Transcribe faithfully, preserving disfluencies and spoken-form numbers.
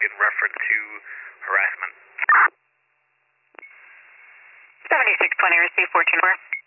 in reference to harassment. seventy-six twenty, receive fourteen four.